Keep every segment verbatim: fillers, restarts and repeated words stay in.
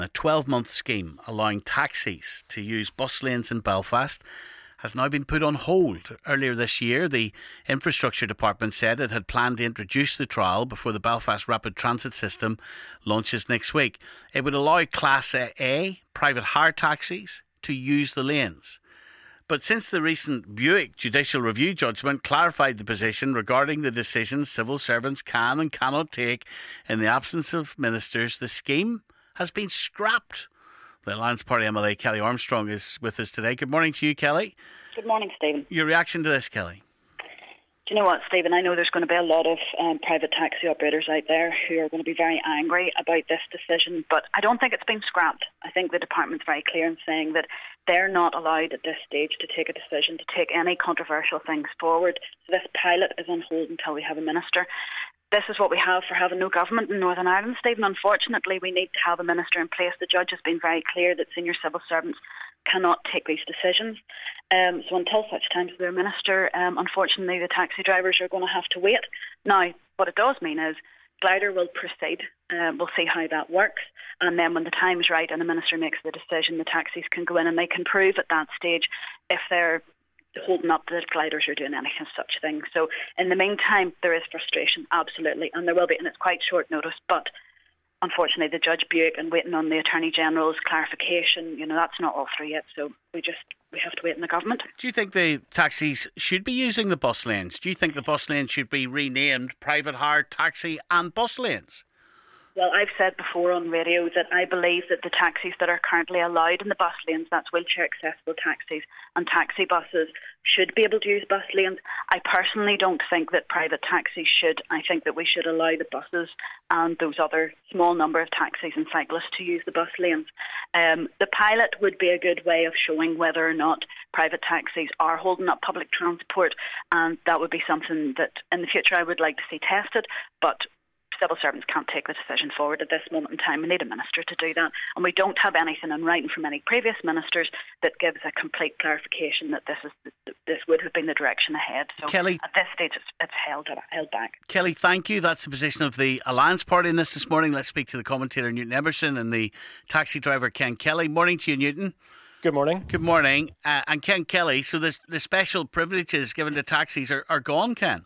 A twelve-month scheme allowing taxis to use bus lanes in Belfast has now been put on hold. Earlier this year, the Infrastructure Department said it had planned to introduce the trial before the Belfast Rapid Transit System launches next week. It would allow Class A private hire taxis to use the lanes. But since the recent Buick judicial review judgment clarified the position regarding the decisions civil servants can and cannot take in the absence of ministers, the scheme has been scrapped. The Alliance Party M L A Kelly Armstrong is with us today. Good morning to you, Kelly. Good morning, Stephen. Your reaction to this, Kelly? Do you know what, Stephen? I know there's going to be a lot of um, private taxi operators out there who are going to be very angry about this decision, but I don't think it's been scrapped. I think the department's very clear in saying that they're not allowed at this stage to take a decision, to take any controversial things forward. So this pilot is on hold until we have a minister. This is what we have for having no government in Northern Ireland, Stephen. Unfortunately, we need to have a minister in place. The judge has been very clear that senior civil servants cannot take these decisions. Um, so until such time as they're a minister, um, unfortunately, the taxi drivers are going to have to wait. Now, what it does mean is Glider will proceed. Um, we'll see how that works. And then when the time is right and the minister makes the decision, the taxis can go in and they can prove at that stage if they're holding up that gliders are doing anything such thing. So in the meantime, there is frustration, absolutely, and there will be, and it's quite short notice, but unfortunately the Judge Buick and waiting on the Attorney General's clarification, you know, that's not all through yet, so we just, we have to wait in the government. Do you think the taxis should be using the bus lanes? Do you think the bus lanes should be renamed private hire taxi and bus lanes? Well, I've said before on radio that I believe that the taxis that are currently allowed in the bus lanes, that's wheelchair accessible taxis and taxi buses, should be able to use bus lanes. I personally don't think that private taxis should. I think that we should allow the buses and those other small number of taxis and cyclists to use the bus lanes. Um, the pilot would be a good way of showing whether or not private taxis are holding up public transport, and that would be something that in the future I would like to see tested, but civil servants can't take the decision forward at this moment in time. We need a minister to do that. And we don't have anything in writing from any previous ministers that gives a complete clarification that this is this would have been the direction ahead. So Kelly, at this stage, it's, it's held, held back. Kelly, thank you. That's the position of the Alliance Party in this this morning. Let's speak to the commentator, Newton Emerson, and the taxi driver, Ken Kelly. Morning to you, Newton. Good morning. Good morning. Uh, and Ken Kelly, so this, the special privileges given to taxis are, are gone, Ken?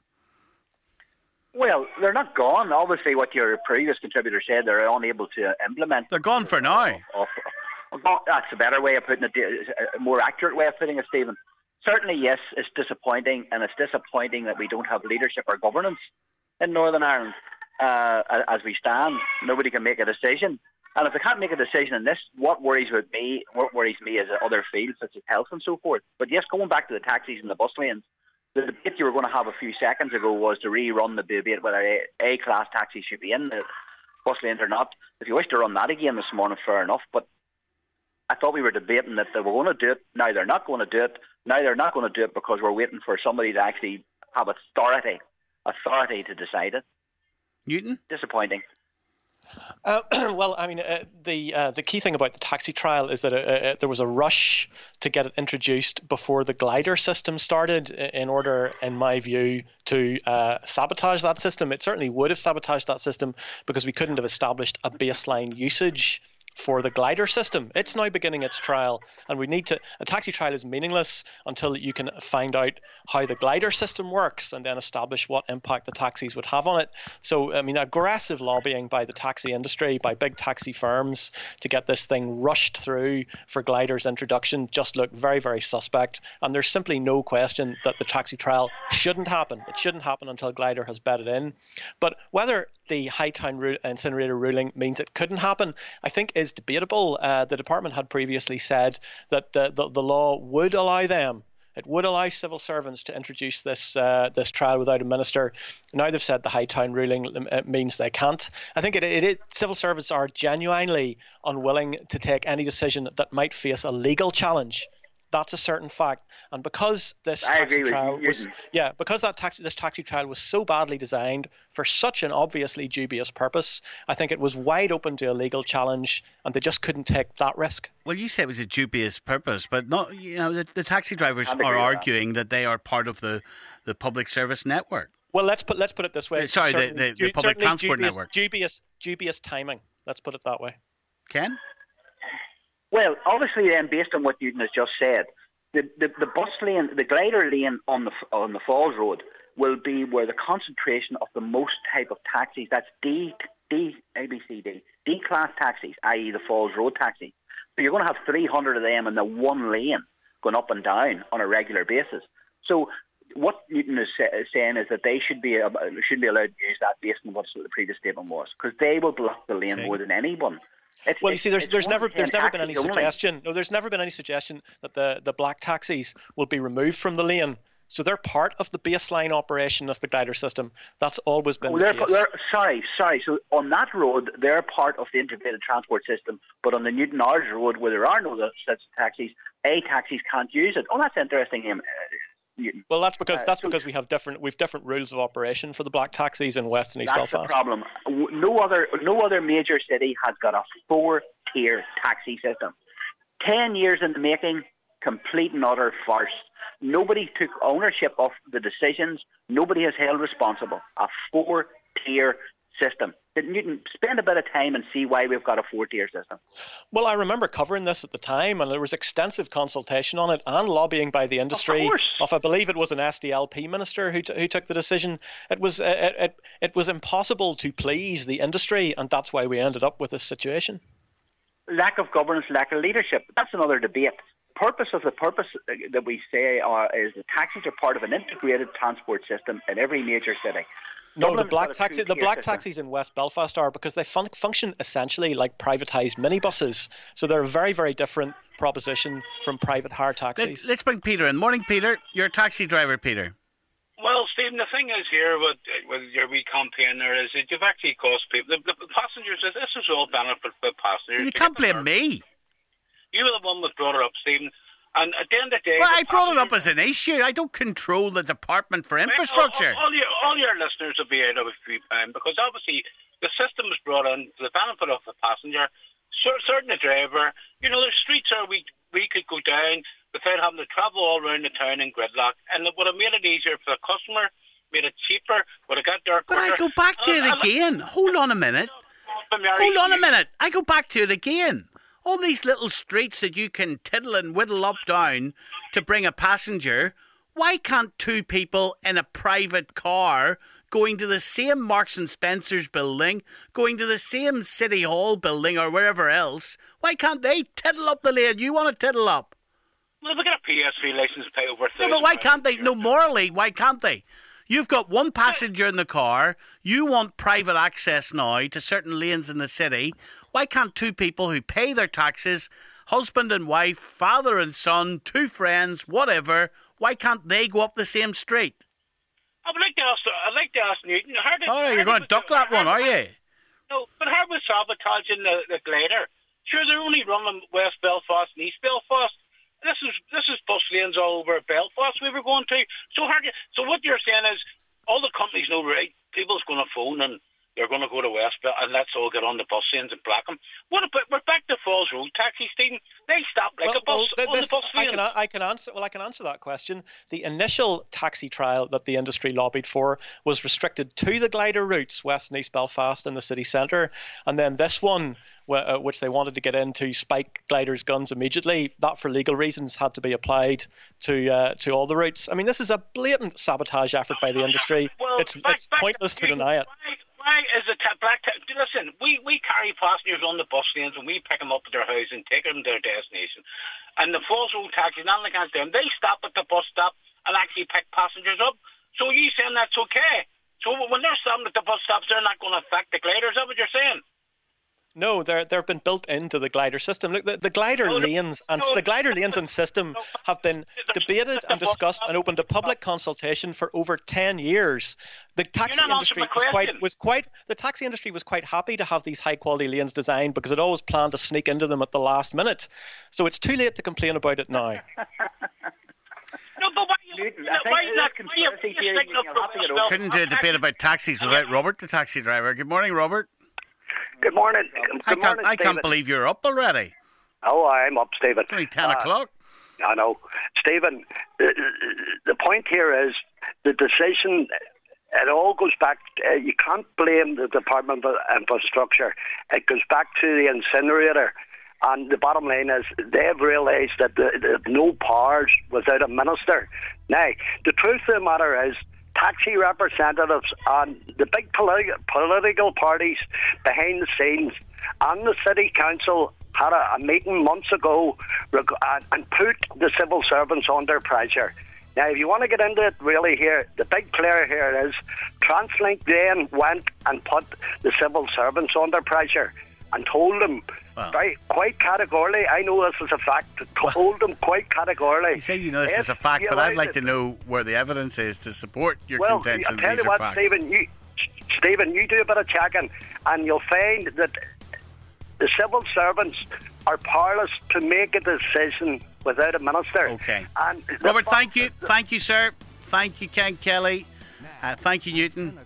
Well, they're not gone. Obviously, what your previous contributor said, they're unable to implement. They're gone for now. Of, of, of, that's a better way of putting it, a more accurate way of putting it, Stephen. Certainly, yes, it's disappointing, and it's disappointing that we don't have leadership or governance in Northern Ireland uh, as we stand. Nobody can make a decision. And if they can't make a decision in this, what worries with me, what worries me is other fields such as health and so forth. But yes, going back to the taxis and the bus lanes, the debate you were going to have a few seconds ago was to rerun the debate whether A, A-class taxis should be in the bus lanes or not. If you wish to run that again this morning, fair enough. But I thought we were debating that they were going to do it. Now they're not going to do it. Now they're not going to do it because we're waiting for somebody to actually have authority, authority to decide it. Newton? Disappointing. Uh, well, I mean, uh, the uh, the key thing about the taxi trial is that uh, uh, there was a rush to get it introduced before the glider system started in order, in my view, to uh, sabotage that system. It certainly would have sabotaged that system because we couldn't have established a baseline usage for the glider system. It's now beginning its trial, and we need to, a taxi trial is meaningless until you can find out how the glider system works and then establish what impact the taxis would have on it. So, I mean, aggressive lobbying by the taxi industry, by big taxi firms to get this thing rushed through for glider's introduction just look very, very suspect. And there's simply no question that the taxi trial shouldn't happen. It shouldn't happen until glider has bedded in. But whether the Hightown ru- incinerator ruling means it couldn't happen, I think is debatable. Uh, the department had previously said that the, the, the law would allow them, it would allow civil servants to introduce this uh, this trial without a minister. Now they've said the Hightown ruling means they can't. I think it, it, it civil servants are genuinely unwilling to take any decision that might face a legal challenge. That's a certain fact, and because this I taxi agree trial with you, was, yeah, because that taxi, this taxi trial was so badly designed for such an obviously dubious purpose, I think it was wide open to a legal challenge, and they just couldn't take that risk. Well, you say it was a dubious purpose, but not. You know, the, the taxi drivers are arguing that. that they are part of the, the public service network. Well, let's put let's put it this way. Sorry, the, the, the public transport dubious, network. Dubious, dubious timing. Let's put it that way. Ken? Well, obviously, then, based on what Newton has just said, the, the, the bus lane, the glider lane on the on the Falls Road will be where the concentration of the most type of taxis, that's D, D, A, B, C, D, D-class taxis, that is the Falls Road taxi. So you're going to have three hundred of them in the one lane going up and down on a regular basis. So what Newton is, say, is saying is that they should be uh, should be allowed to use that based on what the previous statement was, because they will block the lane okay. more than anyone. It's, well, you see, there's there's never there's never been any only. suggestion. No, there's never been any suggestion that the, the black taxis will be removed from the lane. So they're part of the baseline operation of the glider system. That's always been oh, the they're, case. They're, sorry, sorry. So on that road, they're part of the integrated transport system. But on the Newton Ards Road, where there are no such taxis, A taxis can't use it. Oh, that's interesting. Um, Newton. Well, that's because uh, that's so because we have different we've different rules of operation for the black taxis in West and East that's Belfast. That's the problem. No other no other major city has got a four-tier taxi system. Ten years in the making, complete and utter farce. Nobody took ownership of the decisions. Nobody has held responsible. A four-tier system. Did Newton spend a bit of time and see why we've got a four-tier system? Well, I remember covering this at the time, and there was extensive consultation on it and lobbying by the industry. Of, of I believe it was an S D L P minister who t- who took the decision. It was uh, it, it it was impossible to please the industry, and that's why we ended up with this situation. Lack of governance, lack of leadership. That's another debate. Purpose of the purpose that we say are, is that taxis are part of an integrated transport system in every major city. No, Dublin's the black taxi, the black system. taxis in West Belfast are because they fun- function essentially like privatised minibuses. So they're a very, very different proposition from private hire taxis. Let, let's bring Peter in. Morning, Peter. You're a taxi driver, Peter. Well, Stephen, the thing is here with, with your wee campaign there is that you've actually cost people, the, the passengers, this is all benefit for the passengers. You can't blame me. You were the one that brought it up, Stephen. And at the end of the day... Well, I brought it up as an issue. I don't control the Department for Infrastructure. All, all, all, your, all your listeners will be out of a few pounds because obviously the system is brought in for the benefit of the passenger, certain the driver. You know, there's streets where we, we could go down without having to travel all around the town in gridlock. And it would have made it easier for the customer, made it cheaper, would have got there quicker. But I go back to and, it again. And, Hold on a minute. Hold on a minute. I go back to it again. All these little streets that you can tiddle and whittle up down to bring a passenger, why can't two people in a private car going to the same Marks and Spencer's building, going to the same City Hall building or wherever else, why can't they tiddle up the lane you want to tiddle up? Well, we got a P S three license pay over No, but why can't they? No, morally, why can't they? You've got one passenger in the car. You want private access now to certain lanes in the city. Why can't two people who pay their taxes, husband and wife, father and son, two friends, whatever, why can't they go up the same street? I would like to ask, I'd like to ask Newton. How did, oh, how you're going to duck that one, are you? No, but how was sabotaging the, the glider? Sure, they're only running West Belfast and East Belfast. This is this is bus lanes all over Belfast we were going to. So hard. So what you're saying is all the companies know, right? People's going to phone and they're going to go to West Bel and let's all get on the bus lanes and black them. What about we're back to Falls Road taxi, Stephen? They stop like well, a bus well, on this, the bus lane. I can I can answer well I can answer that question. The initial taxi trial that the industry lobbied for was restricted to the glider routes West and East Belfast and the city centre, and then this one, uh, which they wanted to get into, spike gliders guns immediately. That, for legal reasons, had to be applied to uh, to all the routes. I mean, this is a blatant sabotage effort by the industry. Well, it's back, it's back pointless to, to deny it. Why, why is the ta- black ta- listen? We we carry passengers on the bus lanes and we pick them up at their house and take them to their destination. And the Falls Road taxis, nothing against them, they stop at the bus stop and actually pick passengers up. So you saying that's okay? So when they're stopping at the bus stops, they're not going to affect the gliders. Is that what you're saying? No, they're they've been built into the glider system. Look, the, the glider no, lanes and no, the glider lanes and system no, have been debated and discussed and open to public consultation for over ten years. The taxi industry was quite was quite the taxi industry was quite happy to have these high quality lanes designed because it always planned to sneak into them at the last minute. So it's too late to complain about it now. No, but why you, why not? Couldn't do a debate about taxis without Robert, the taxi driver. Good morning, Robert. Good morning. Good I can't. morning, I can't believe you're up already. Oh, I'm up, Stephen. It's only ten uh, o'clock. I know, Stephen. The, the point here is the decision. It all goes back. Uh, you can't blame the Department of Infrastructure. It goes back to the incinerator. And the bottom line is they've realised that there's no powers without a minister. Now, the truth of the matter is taxi representatives and the big politi- political parties behind the scenes and the city council had a, a meeting months ago reg- and, and put the civil servants under pressure. Now, if you want to get into it really here, the big player here is TransLink then went and put the civil servants under pressure and told them Well, very, quite categorically, I know this is a fact, told well, them quite categorically. You say you know this is a fact, but I'd like to know where the evidence is to support your well, contention. I'll tell these you are what, facts. Stephen, you, Stephen, you do a bit of checking and you'll find that the civil servants are powerless to make a decision without a minister. Okay. And Robert, thank you. Thank you, sir. Thank you, Ken Kelly. Uh, thank you, Newton.